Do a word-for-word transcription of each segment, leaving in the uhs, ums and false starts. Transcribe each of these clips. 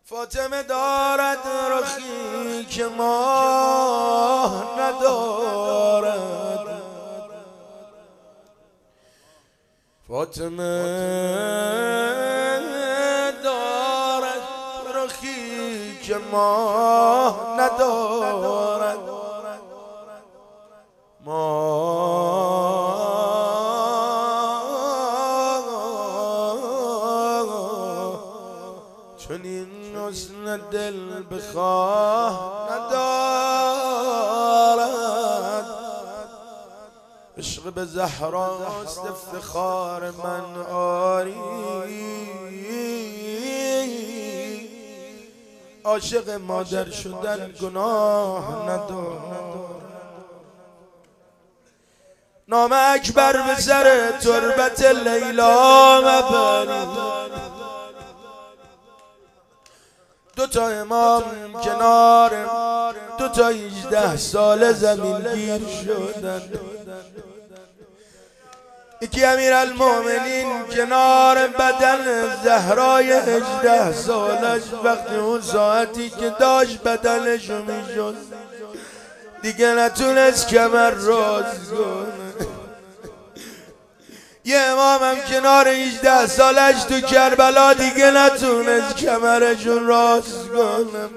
فاطمه دارد رخی که ماه ندارد. فاطمه دارد رخی که ماه ندارد. چنین حسن دل بخواه ندارد. عشق به زهراست افتخار من آری. عاشق مادر شدن گناه ندارد. نام اکبر به سر تربت لیلا مبرید. دو تا امام کنار دو تا هجده سال زمین گیر شدن. یکی امیرالمومنین کنار بدن زهرای هجده سالش، وقتی اون ساعتی که داشت بدنشو میشد دیگه نتونست کمر راز کنه. یه امامم کنار هجده سالش تو کربلا دیگه نتونست کمرشون راز کنه.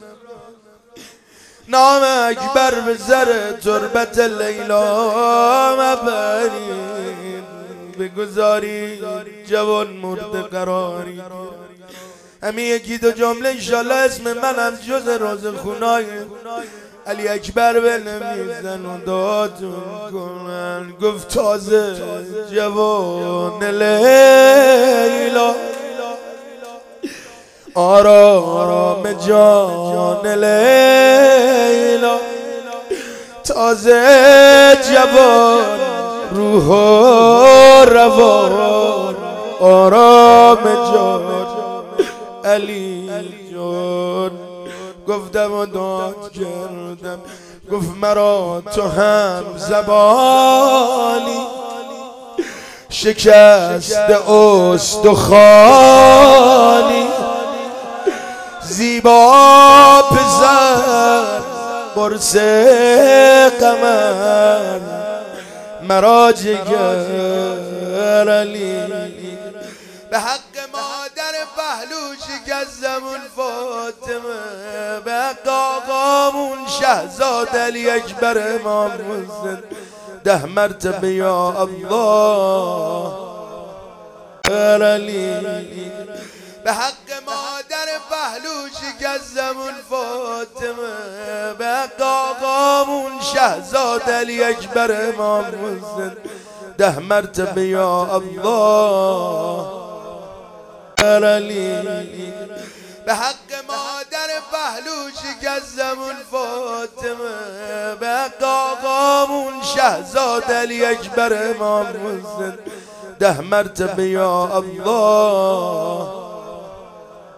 نام اکبر به سر تربت لیلا مبرید. بگذاری جوان مرد قراری. همین یکی دو جمله انشالله اسم منم جز راز خونای علی اکبر بنویسن و دادون کنن. گفت تازه جوان لیلا، آرام جان لیلا، تازه جوان روح و روان، آرام جان علی جان. گفتم و داد کردم، گفت مرا تو هم زبانی شکست استخوانی. زیبا پسر قرص قمر، مرا جگر علی. به حق مادر پهلو شکستمون فاطمه، به حق آقامون شهزاد علی اکبر امام حسین، ده مرتبه یا الله علی. به حق مادر پهلو شکستمون فاطمه، به حق آقامون شهزاد علی اکبر امام حسین، ده مرتبه یا الله علی. به حق مادر پهلو شکستمون فاطمه، به حق آقامون شهزاد علی اکبر امام حسین، ده مرتبه یا الله